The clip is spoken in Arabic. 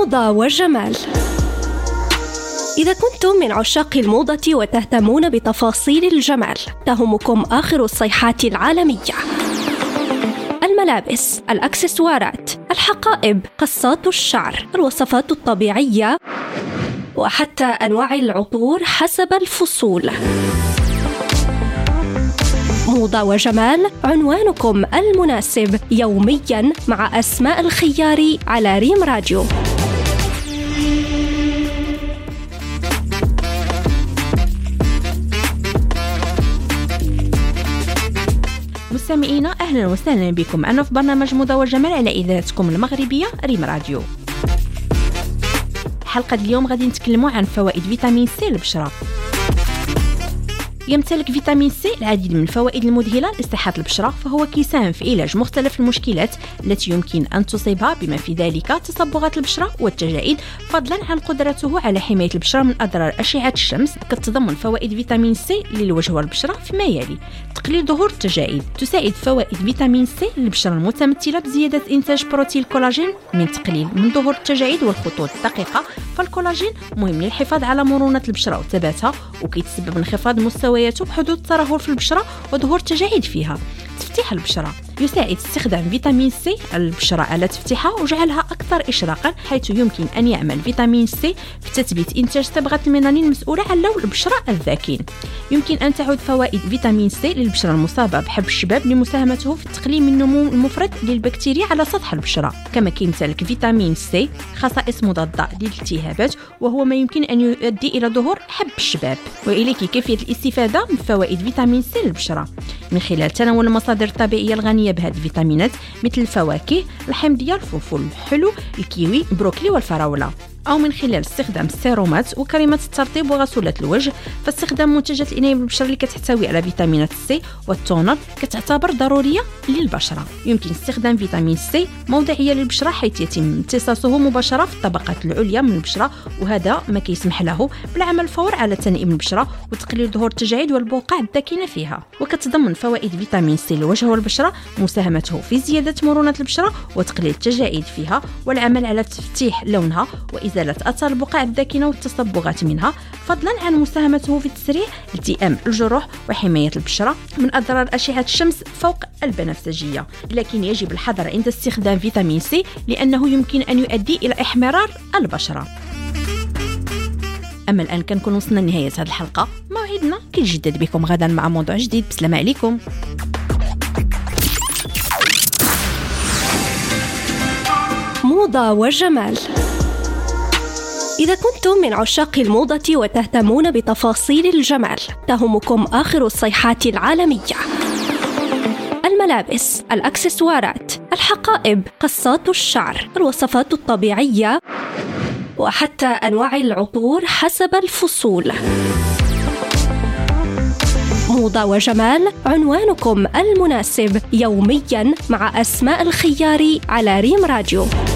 موضة وجمال. إذا كنتم من عشاق الموضة وتهتمون بتفاصيل الجمال، تهمكم آخر الصيحات العالمية: الملابس، الأكسسوارات، الحقائب، قصات الشعر، الوصفات الطبيعية، وحتى أنواع العطور حسب الفصول. موضة وجمال، عنوانكم المناسب يومياً مع أسماء الخياري على ريم راديو. مستمعينا، أهلا وسهلا بكم معنا في برنامج موضة وجمال على إذاعتكم المغربية ريم راديو. حلقة اليوم غادي نتكلموا عن فوائد فيتامين سي للبشرة. يمتلك فيتامين سي العديد من الفوائد المذهلة لصحة البشرة، فهو كيساهم في علاج مختلف المشكلات التي يمكن أن تصيبها، بما في ذلك تصبغات البشرة والتجاعيد، فضلا عن قدرته على حماية البشرة من أضرار أشعة الشمس. كتتضمن فوائد فيتامين سي للوجه والبشرة فيما يلي: تقليل ظهور التجاعيد. تساعد فوائد فيتامين سي للبشرة المتمثلة بزيادة إنتاج بروتين الكولاجين من تقليل من ظهور التجاعيد والخطوط الدقيقة. فالكولاجين مهم للحفاظ على مرونة البشرة وثباتها، وكيتسبب انخفاض مستوياته بحدوث ترهل في البشرة وظهور تجاعيد فيها. تفتيح البشرة. يساعد استخدام فيتامين سي البشرة على تفتيحها وجعلها أكثر إشراقا، حيث يمكن أن يعمل فيتامين سي في تثبيت إنتاج صبغة الميلانين المسؤولة عن لون البشرة الذاكين. يمكن أن تعود فوائد فيتامين سي للبشرة المصابة بحب الشباب لمساهمته في تقليل من النمو المفرط للبكتيريا على سطح البشرة. كما كيمتلك فيتامين سي خصائص مضادة للالتهابات، وهو ما يمكن أن يؤدي إلى ظهور حب الشباب. وإليك كيفية الاستفادة من فوائد فيتامين سي للبشرة من خلال تناول المصادر الطبيعية الغنية بهذه الفيتامينات مثل الفواكه، الحمضية، الفلفل الحلو، الكيوي، البروكلي والفراولة، أو من خلال استخدام السيرومات وكريمات الترطيب وغسولات الوجه. فاستخدام منتجات العناية بالبشرة اللي كتحتوي على فيتامينات سي والتونر كتعتبر ضرورية للبشرة. يمكن استخدام فيتامين سي موضعية للبشرة، حيث يتم امتصاصه مباشرة في الطبقات العليا من البشرة، وهذا ما كيسمح له بالعمل فور على تنعيم البشرة وتقليل ظهور التجاعيد والبقع الداكنة فيها. وكتضمن فوائد فيتامين سي للوجه والبشرة مساهمته في زيادة مرونة البشرة وتقليل التجاعيد فيها، والعمل على تفتيح لونها وإزالة أثر البقع الداكنة والتصبغات منها، فضلا عن مساهمته في تسريع التئام الجروح وحماية البشرة من أضرار أشعة الشمس فوق البنفسجية. لكن يجب الحذر عند استخدام فيتامين سي، لأنه يمكن أن يؤدي إلى إحمرار البشرة. أما الآن كنكون وصلنا لنهاية هذه الحلقة. موعدنا كيتجدد بكم غدا مع موضوع جديد. بسلام عليكم. موضة وجمال. إذا كنتم من عشاق الموضة وتهتمون بتفاصيل الجمال، تهمكم آخر الصيحات العالمية: الملابس، الأكسسوارات، الحقائب، قصات الشعر، الوصفات الطبيعية، وحتى أنواع العطور حسب الفصول. موضة وجمال، عنوانكم المناسب يومياً مع أسماء الخياري على ريم راديو.